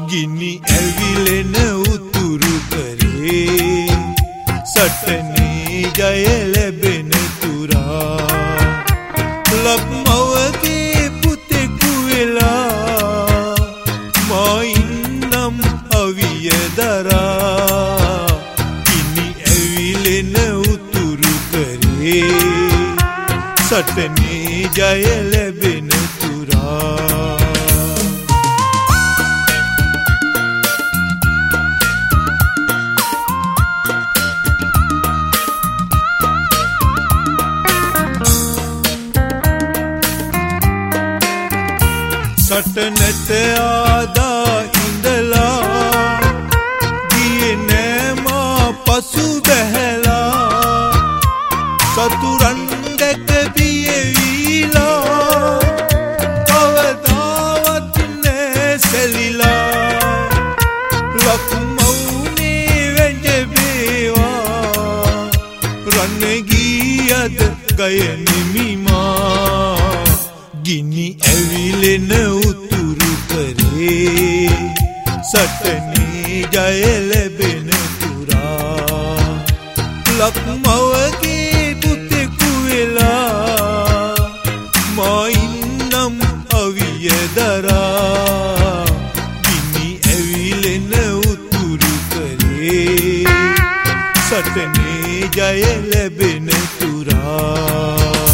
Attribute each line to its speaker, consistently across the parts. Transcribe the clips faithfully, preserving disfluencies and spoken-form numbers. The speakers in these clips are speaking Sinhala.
Speaker 1: ගිනි ඇවිලෙන උතුරු කරේ සටනේ ජය ලැබෙන තුරා ලක්මවගේ පුතෙකු වෙලා මා ඉන්නම් අවිය දරා ගිනි ඇවිලෙන උතුරු කරේ සටනේ ජය ලැබෙන තුරා සටනට ආදා ඉඳලා ගියේ නෑ මා පසු බැහැලා සතුරන් දැක බියවිලා කවදාවත් නෑ සැලිලා ලක්මවුනේ වැජබේවා රන්න ගියද ගය නිමිමා ගිනි ඇවිලෙන උතුරු කරේ සටනේ ජය ලැබෙන තුරා ලක්මවගේ පුතෙකු වෙලා මා ඉන්නම් අවිය දරා ගිනි ඇවිලෙන උතුරු කරේ සටනේ ජය ලැබෙන තුරා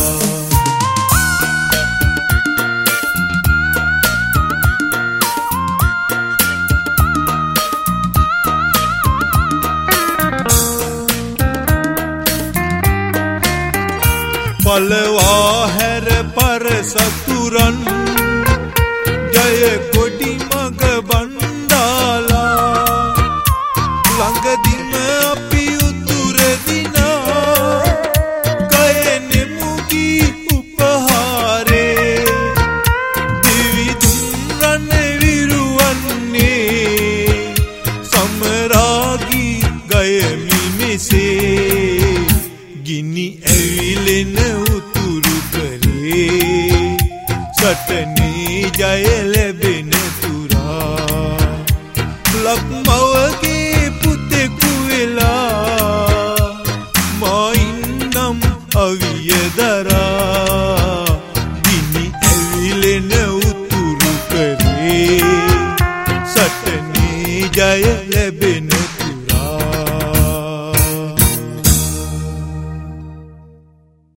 Speaker 1: පලවා හැර පර සතුරන් ජය කොඩි මග බණ්ඩාලා ළඟදිම අපි උතුර දිනා ගයනෙමු ගී උපහාරේ දිවිදුම් රණ විරුවන්නේ සමරාගී ගයමි මෙසේ ගිනි ඇවිලෙන උතුරු කරේ සටනේ